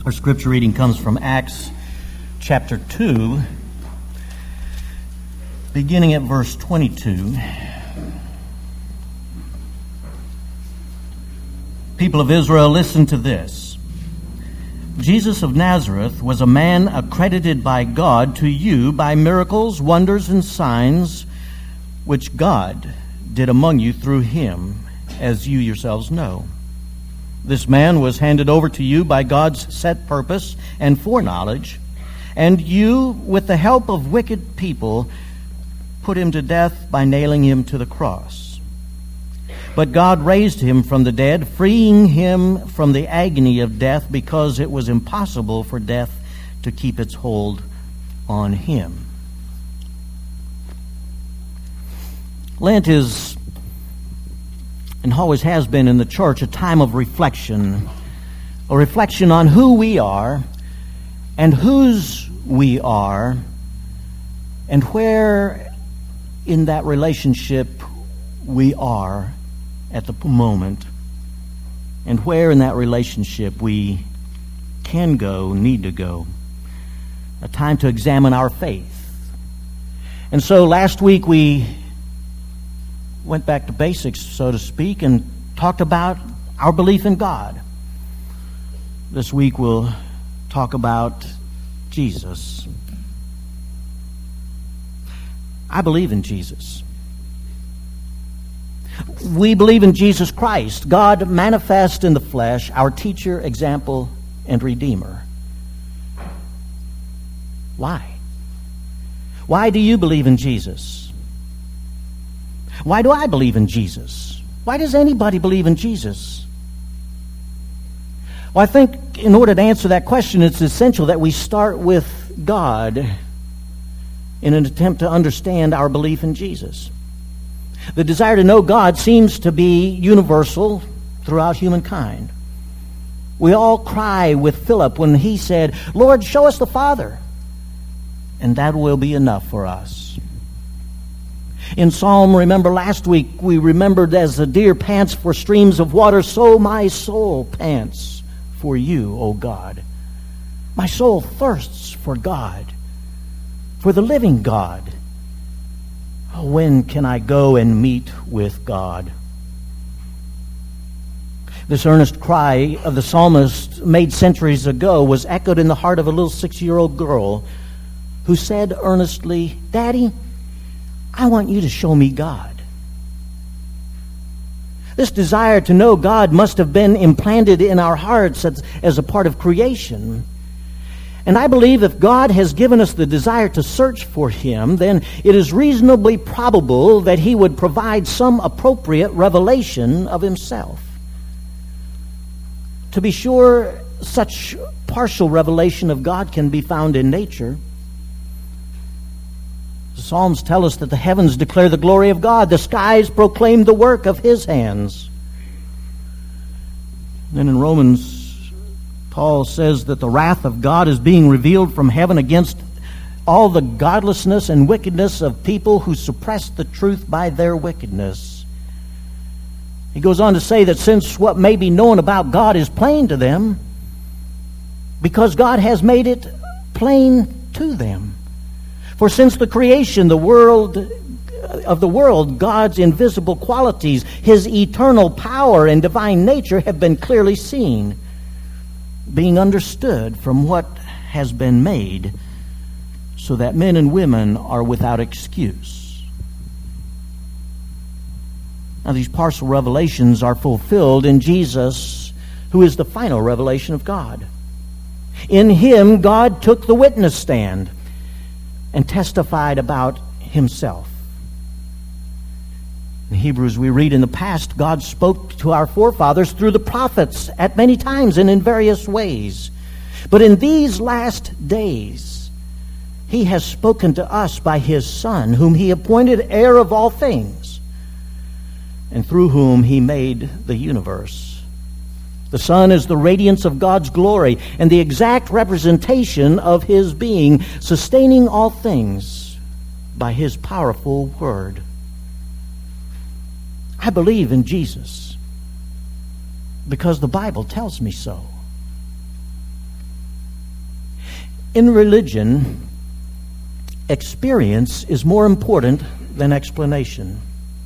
Our scripture reading comes from Acts chapter 2, beginning at verse 22. People of Israel, listen to this. Jesus of Nazareth was a man accredited by God to you by miracles, wonders, and signs which God did among you through him, as you yourselves know. This man was handed over to you by God's set purpose and foreknowledge, and you, with the help of wicked people, put him to death by nailing him to the cross. But God raised him from the dead, freeing him from the agony of death, because it was impossible for death to keep its hold on him. Lent is, and always has been in the church, a time of reflection, a reflection on who we are and whose we are, and where in that relationship we are at the moment, and where in that relationship we can go, need to go. A time to examine our faith. And so last week we went back to basics, so to speak, and talked about our belief in God. This week we'll talk about Jesus. I believe in Jesus. We believe in Jesus Christ, God manifest in the flesh, our teacher, example, and redeemer. Why? Why do you believe in Jesus? Why do I believe in Jesus? Why does anybody believe in Jesus? Well, I think in order to answer that question, it's essential that we start with God in an attempt to understand our belief in Jesus. The desire to know God seems to be universal throughout humankind. We all cry with Philip when he said, "Lord, show us the Father," and that will be enough for us. In Psalm, remember last week, we remembered, as the deer pants for streams of water, so my soul pants for you, O God. My soul thirsts for God, for the living God. Oh, when can I go and meet with God? This earnest cry of the psalmist made centuries ago was echoed in the heart of a little 6-year-old girl who said earnestly, "Daddy, I want you to show me God." This desire to know God must have been implanted in our hearts as a part of creation. And I believe if God has given us the desire to search for him, then it is reasonably probable that he would provide some appropriate revelation of himself. To be sure, such partial revelation of God can be found in nature. The Psalms tell us that the heavens declare the glory of God. The skies proclaim the work of his hands. Then in Romans, Paul says that the wrath of God is being revealed from heaven against all the godlessness and wickedness of people who suppress the truth by their wickedness. He goes on to say that since what may be known about God is plain to them, because God has made it plain to them. For since the creation of the world, God's invisible qualities, his eternal power and divine nature have been clearly seen, being understood from what has been made, so that men and women are without excuse. Now, these partial revelations are fulfilled in Jesus, who is the final revelation of God. In him, God took the witness stand and testified about himself. In Hebrews, we read, in the past, God spoke to our forefathers through the prophets at many times and in various ways. But in these last days, he has spoken to us by his Son, whom he appointed heir of all things, and through whom he made the universe. The Son is the radiance of God's glory and the exact representation of his being, sustaining all things by his powerful word. I believe in Jesus because the Bible tells me so. In religion, experience is more important than explanation.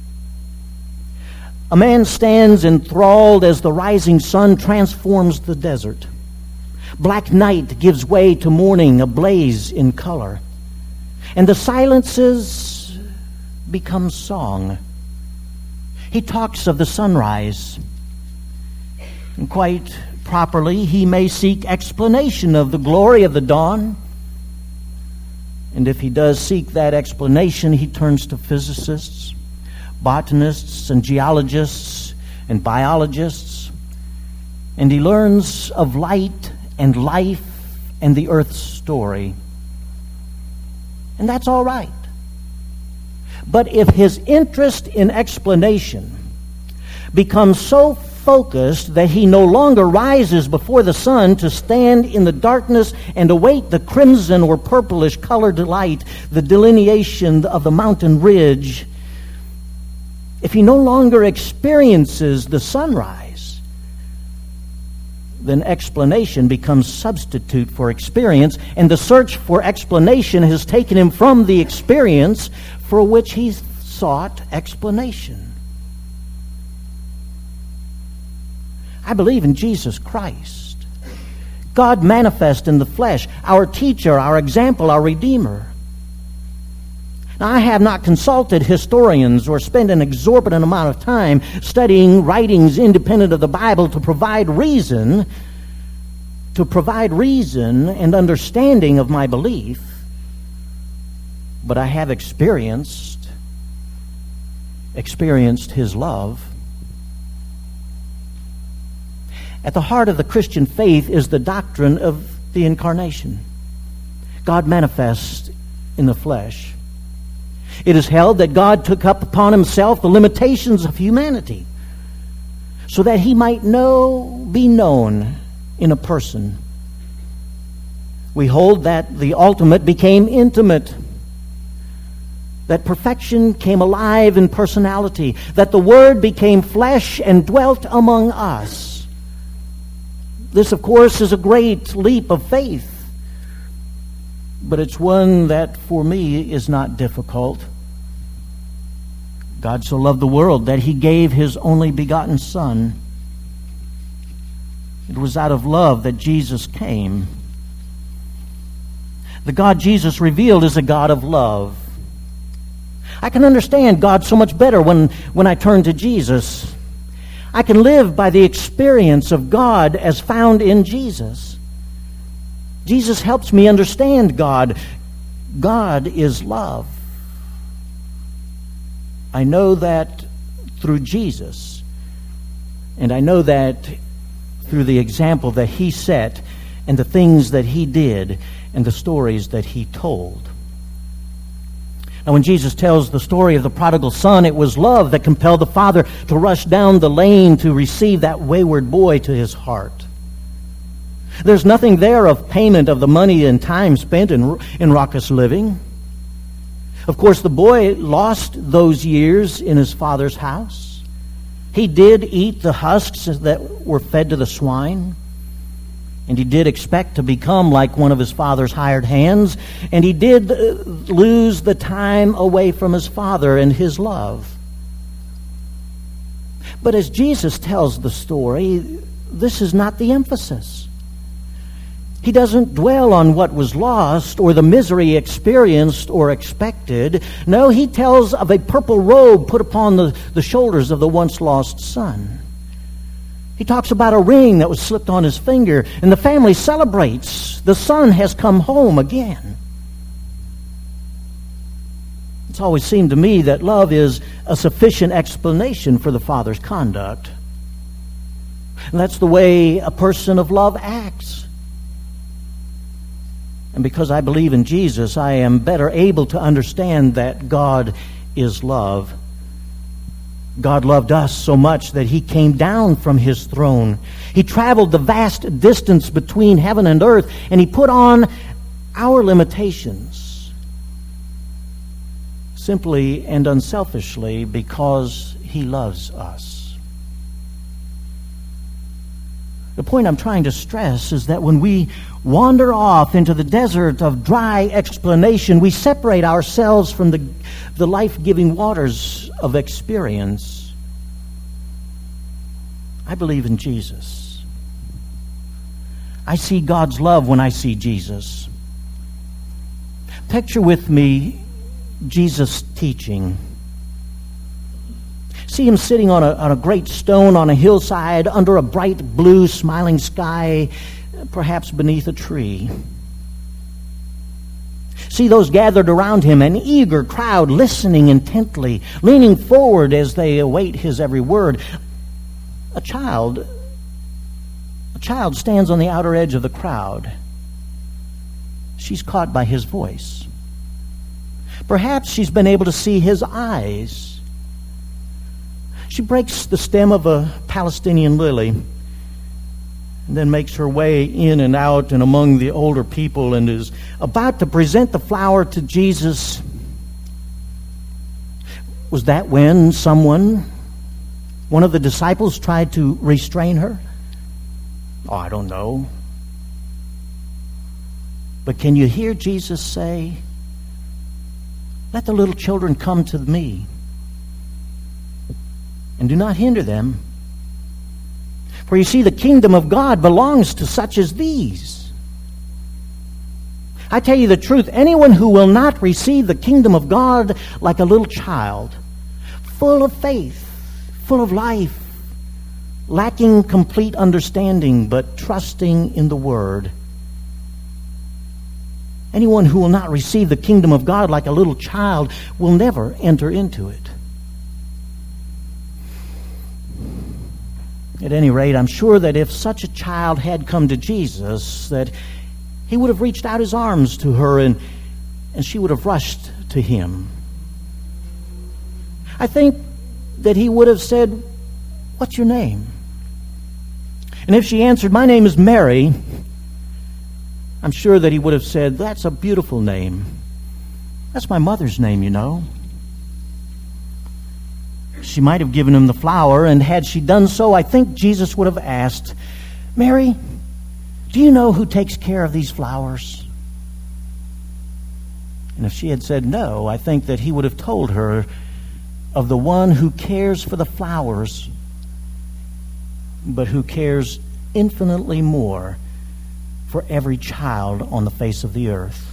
A man stands enthralled as the rising sun transforms the desert. Black night gives way to morning ablaze in color, and the silences become song. He talks of the sunrise, and quite properly he may seek explanation of the glory of the dawn. And if he does seek that explanation, he turns to physicists, botanists, and geologists, and biologists, and he learns of light and life and the earth's story. And that's all right. But if his interest in explanation becomes so focused that he no longer rises before the sun to stand in the darkness and await the crimson or purplish colored light, the delineation of the mountain ridge, if he no longer experiences the sunrise, then explanation becomes substitute for experience, and the search for explanation has taken him from the experience for which he sought explanation. I believe in Jesus Christ, God manifest in the flesh, our teacher, our example, our Redeemer. Now, I have not consulted historians or spent an exorbitant amount of time studying writings independent of the Bible to provide reason and understanding of my belief, but I have experienced His love. At the heart of the Christian faith is the doctrine of the incarnation, God manifest in the flesh. It is held that God took up upon himself the limitations of humanity so that he might be known in a person. We hold that the ultimate became intimate, that perfection came alive in personality, that the Word became flesh and dwelt among us. This, of course, is a great leap of faith, but it's one that, for me, is not difficult. God so loved the world that he gave his only begotten Son. It was out of love that Jesus came. The God Jesus revealed is a God of love. I can understand God so much better when I turn to Jesus. I can live by the experience of God as found in Jesus. Jesus helps me understand God. God is love. I know that through Jesus, and I know that through the example that he set and the things that he did and the stories that he told. Now, when Jesus tells the story of the prodigal son, it was love that compelled the father to rush down the lane to receive that wayward boy to his heart. There's nothing there of payment of the money and time spent in raucous living. Of course, the boy lost those years in his father's house. He did eat the husks that were fed to the swine. And he did expect to become like one of his father's hired hands. And he did lose the time away from his father and his love. But as Jesus tells the story, this is not the emphasis. He doesn't dwell on what was lost or the misery experienced or expected. No, he tells of a purple robe put upon the shoulders of the once lost son. He talks about a ring that was slipped on his finger, and the family celebrates. The son has come home again. It's always seemed to me that love is a sufficient explanation for the father's conduct. And that's the way a person of love acts. And because I believe in Jesus, I am better able to understand that God is love. God loved us so much that he came down from his throne. He traveled the vast distance between heaven and earth, and he put on our limitations simply and unselfishly because he loves us. The point I'm trying to stress is that when we wander off into the desert of dry explanation, we separate ourselves from the life-giving waters of experience. I believe in Jesus. I see God's love when I see Jesus. Picture with me Jesus teaching. See him sitting on a great stone on a hillside under a bright blue smiling sky, perhaps beneath a tree. See those gathered around him, an eager crowd listening intently, leaning forward as they await his every word. A child stands on the outer edge of the crowd. She's caught by his voice. Perhaps she's been able to see his eyes. She breaks the stem of a Palestinian lily and then makes her way in and out and among the older people and is about to present the flower to Jesus. Was that when one of the disciples, tried to restrain her? Oh, I don't know. But can you hear Jesus say, "Let the little children come to me, and do not hinder them. For you see, the kingdom of God belongs to such as these." I tell you the truth, anyone who will not receive the kingdom of God like a little child, full of faith, full of life, lacking complete understanding, but trusting in the Word, anyone who will not receive the kingdom of God like a little child will never enter into it. At any rate, I'm sure that if such a child had come to Jesus, that he would have reached out his arms to her and she would have rushed to him. I think that he would have said, "What's your name?" And if she answered, "My name is Mary," I'm sure that he would have said, "That's a beautiful name. That's my mother's name, you know." She might have given him the flower, and had she done so, I think Jesus would have asked, "Mary, do you know who takes care of these flowers?" And if she had said no, I think that he would have told her of the one who cares for the flowers, but who cares infinitely more for every child on the face of the earth.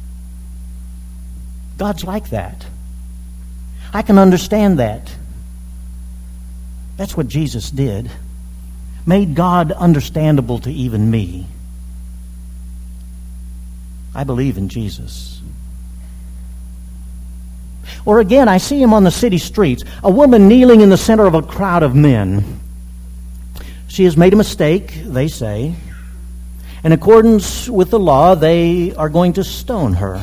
God's like that. I can understand that. That's what Jesus did. Made God understandable to even me. I believe in Jesus. Or again, I see him on the city streets, a woman kneeling in the center of a crowd of men. She has made a mistake, they say. In accordance with the law, they are going to stone her.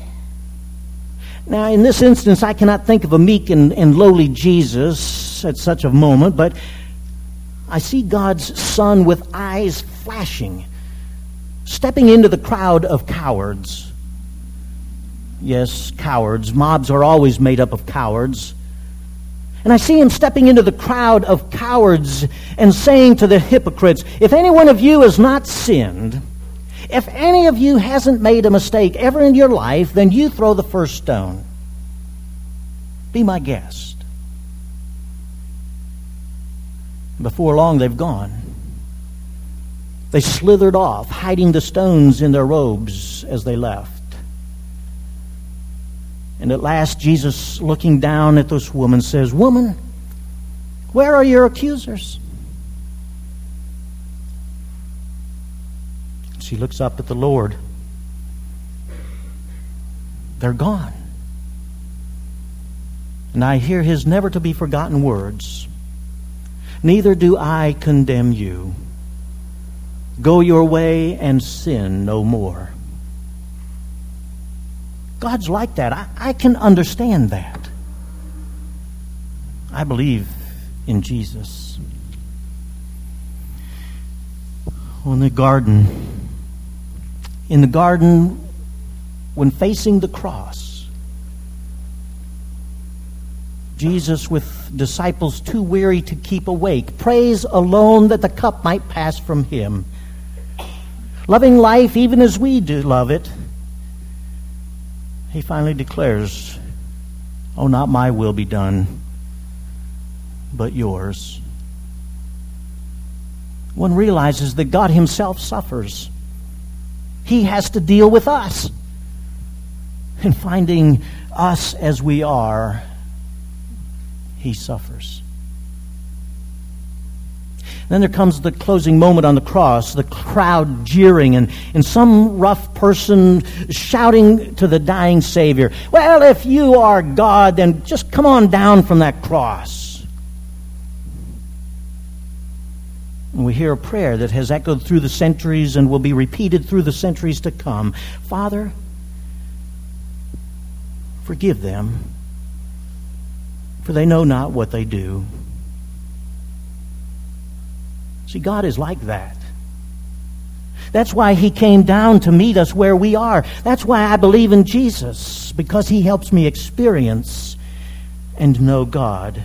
Now, in this instance, I cannot think of a meek and lowly Jesus at such a moment, but I see God's Son with eyes flashing, stepping into the crowd of cowards. Yes, cowards. Mobs are always made up of cowards. And I see him stepping into the crowd of cowards and saying to the hypocrites, "If any one of you has not sinned, if any of you hasn't made a mistake ever in your life, then you throw the first stone. Be my guest." Before long, they've gone. They slithered off, hiding the stones in their robes as they left. And at last, Jesus, looking down at this woman, says, "Woman, where are your accusers?" She looks up at the Lord. They're gone. And I hear his never-to-be-forgotten words, "Neither do I condemn you. Go your way and sin no more." God's like that. I can understand that. I believe in Jesus. In the garden, when facing the cross, Jesus with disciples too weary to keep awake, prays alone that the cup might pass from him. Loving life even as we do love it, he finally declares, "Oh, not my will be done, but yours." One realizes that God himself suffers. He has to deal with us. And finding us as we are, he suffers. Then there comes the closing moment on the cross, the crowd jeering, and some rough person shouting to the dying Savior, "Well, if you are God, then just come on down from that cross." And we hear a prayer that has echoed through the centuries and will be repeated through the centuries to come. "Father, forgive them, for they know not what they do." See, God is like that. That's why he came down to meet us where we are. That's why I believe in Jesus, because he helps me experience and know God.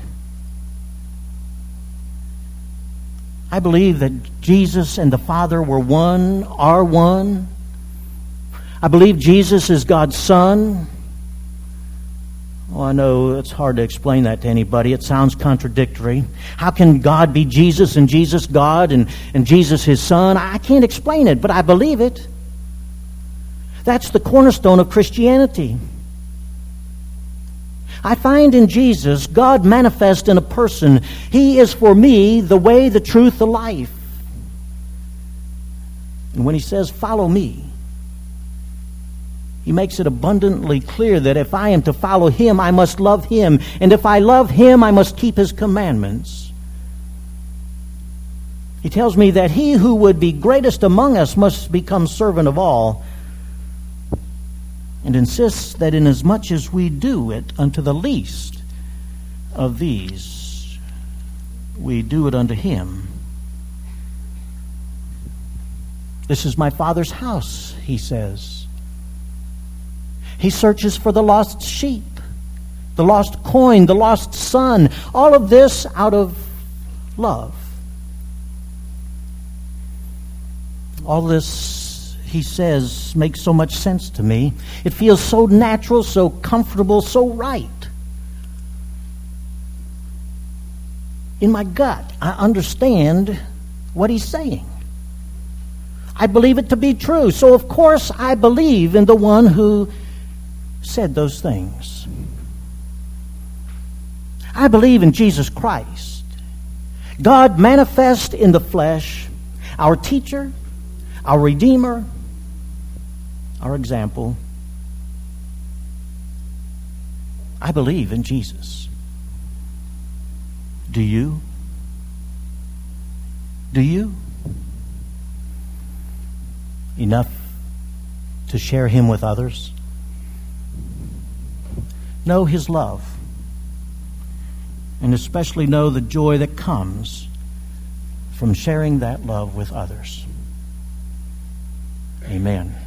I believe that Jesus and the Father were one, are one. I believe Jesus is God's Son. Oh, I know it's hard to explain that to anybody. It sounds contradictory. How can God be Jesus and Jesus God and Jesus his Son? I can't explain it, but I believe it. That's the cornerstone of Christianity. I find in Jesus God manifest in a person. He is for me the way, the truth, the life. And when he says, "Follow me," he makes it abundantly clear that if I am to follow him, I must love him. And if I love him, I must keep his commandments. He tells me that he who would be greatest among us must become servant of all, and insists that inasmuch as we do it unto the least of these, we do it unto him. "This is my Father's house," he says. He searches for the lost sheep, the lost coin, the lost son. All of this out of love. All this, he says, makes so much sense to me. It feels so natural, so comfortable, so right. In my gut, I understand what he's saying. I believe it to be true. So, of course, I believe in the one who said those things. I believe in Jesus Christ, God manifest in the flesh, our teacher, our Redeemer, our example. I believe in Jesus. Do you? Do you? Enough to share him with others? Know his love, and especially know the joy that comes from sharing that love with others. Amen.